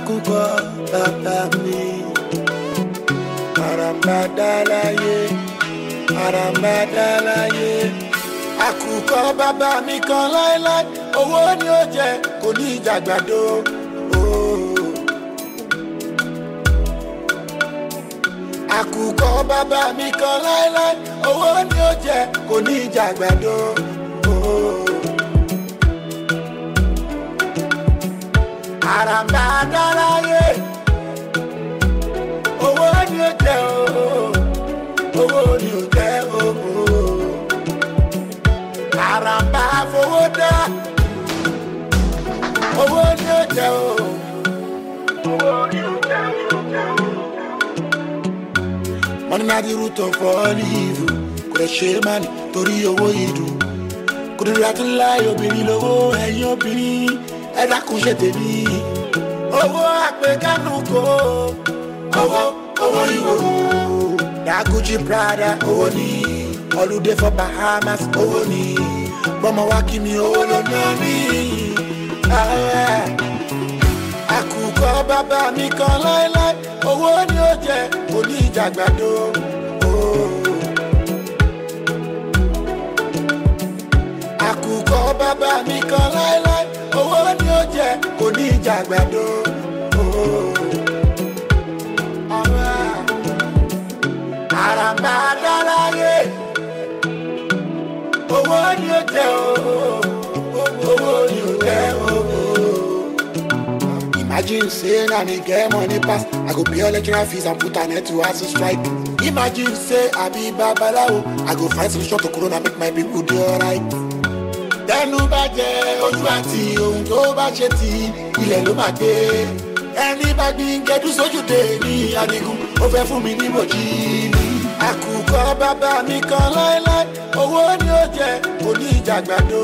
àkùkọ bàbá mi. Àràmàdà láyé, àràmàdà láyé. Àkùkọ bàbá mi kan láéláé, owó ni ó jẹ, kò ní ìjàgbàdo. Àkùkọ bàbá mi kan láéláé, owó ni ó jẹ, kò ní ìjàgbàdo. Àràmàdà láyé, owó ni ó jẹ, owó ni ó jẹ, àràmbà fowó dá, owó ni ó jẹ, owó ni ó jẹ. Money na the root of all evil. Kò lè ṣe mani torí owó ìdùn. Kò lè ra tún láì obìnrin lówó ẹ̀yìn obìnrin. Ẹ dákun ṣe tèmi. Owó àpèkánú kò. Owó ìwòrò. Daguji Prada owó ni. Holiday for Bahamas owó ni. Bọ́mọ wá kí mi owó ló ná mi. Àkùkọ bàbá mi kan láéláé, owó ni ó jẹ, kò ní ìjàgbàdo. Àkùkọ bàbá mi kan láéláé, owó ni ó jẹ, kò ní ìjàgbàdo. Àràmàdà láyé, owó ni ó jẹ, owó ni ó jẹ. Imagine say na me get money pass, I go pay all lecturer fees and put an end to hustle strike. Imagine say I be babalawo, I go find solution to corona, make my people do alright. Tẹnu bá jẹ ojú àti ohun tó bá ṣe ti ilẹ̀ ló máa gbé. Ẹni bá gbin gẹdú sójú dé ní Adigun, ó fẹ́ fún mi ní bòjì ni. Àkùkọ bàbá mi kan láéláé, owó ni ó jẹ, kò ní ìjàgbàdo.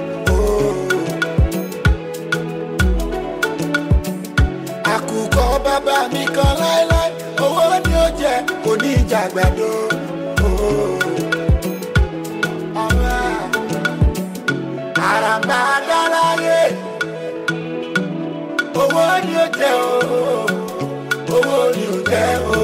Àkùkọ bàbá mi kan láéláé, owó ni ó jẹ, kò ní ìjàgbàdo. Àràmàdà láyé, owó ni ó jẹ, owó ni ó jẹ.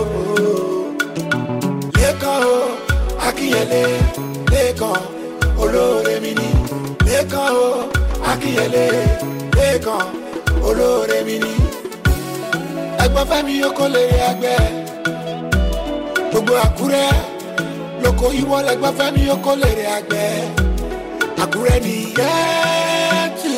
Lékan o, Akínyẹlé, Lékan, olóore mi ni. Lékan o, Akínyẹlé, Lékan, olóore mi ni. Ẹ̀gbọ́n Fẹ́mi oko lè ẹgbẹ́, gbogbo Àkúrẹ́ lóko ìwọ lẹ́gbọ́n Fẹ́mi oko lè ẹgbẹ́. Àkúrẹ́ ni Yẹ́tù,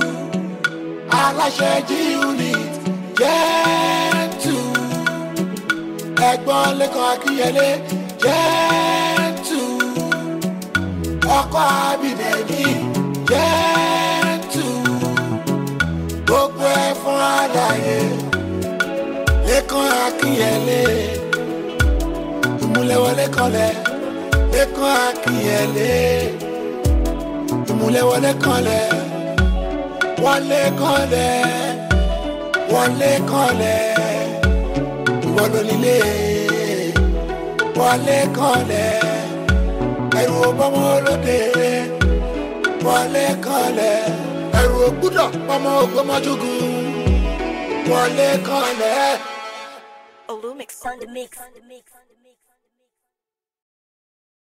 aláṣẹ G-Unit Yẹ́tù. Ẹ̀gbọ́n Lékan Akínyẹlé Yẹ́tù, ọkọ Abídẹ́mí Yẹ́tù, gbogbo ẹ̀ fún àlàyé. Lékan Akínyẹlé, ìmúlẹ̀wọlé kanlẹ̀. Lékan Akínyẹlé, ìmúlẹ̀wọlé kanlẹ̀. Wọlé kanlẹ̀, wọlé kanlẹ̀. Ìwọ ló nílé, wọlé kanlẹ̀. Ẹ̀rù ọmọ olóde, wọlé kanlẹ̀. Ẹ̀rù ògbúdọ̀ ọmọ Ògbómọ̀ṣógún, wọlé kanlẹ̀. Olumix on the mix.